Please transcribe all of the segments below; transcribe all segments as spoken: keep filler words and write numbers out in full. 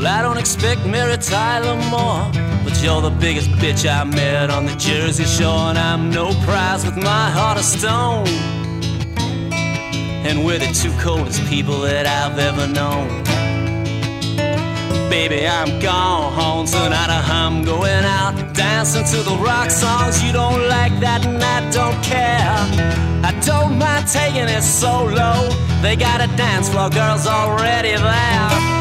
Well, I don't expect Mary Tyler Moore, but you're the biggest bitch I met on the Jersey Shore, and I'm no prize with my heart of stone. And we're the two coldest people that I've ever known. Baby, I'm gone home tonight, I'm going out dancing to the rock songs. You don't like that and I don't care. I don't mind taking it so low. They got a dance floor, girls already there.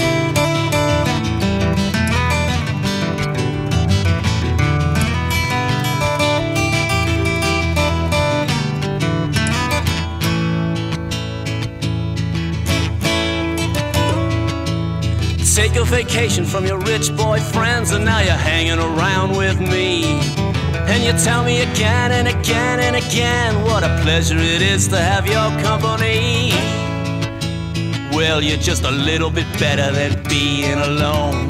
Take a vacation from your rich boy friends, and now you're hanging around with me. And you tell me again and again and again what a pleasure it is to have your company. Well, you're just a little bit better than being alone.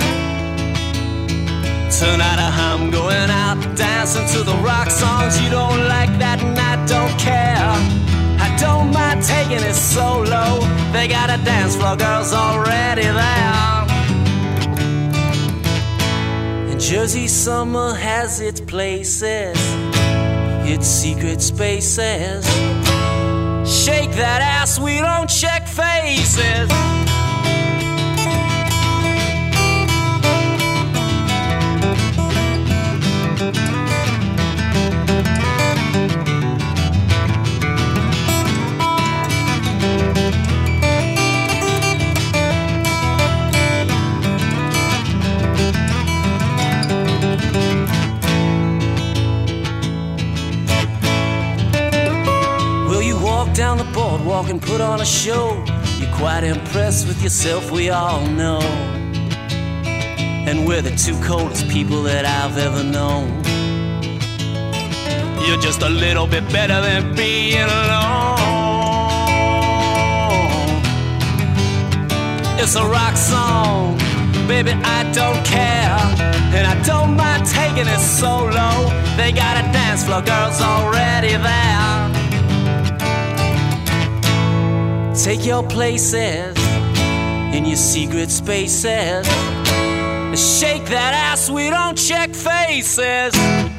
Tonight I'm going out dancing to the rock songs. You don't like that and I don't care. I don't mind taking it so low. They got a dance floor, girls already there. Jersey summer has its places, its secret spaces. Shake that ass, we don't check faces. Down the boardwalk and put on a show. You're quite impressed with yourself, we all know. And we're the two coldest people that I've ever known. You're just a little bit better than being alone. It's a rock song, baby, I don't care. And I don't mind taking it so low. They got a dance floor, girls already there. Take your places in your secret spaces. Shake that ass, we don't check faces.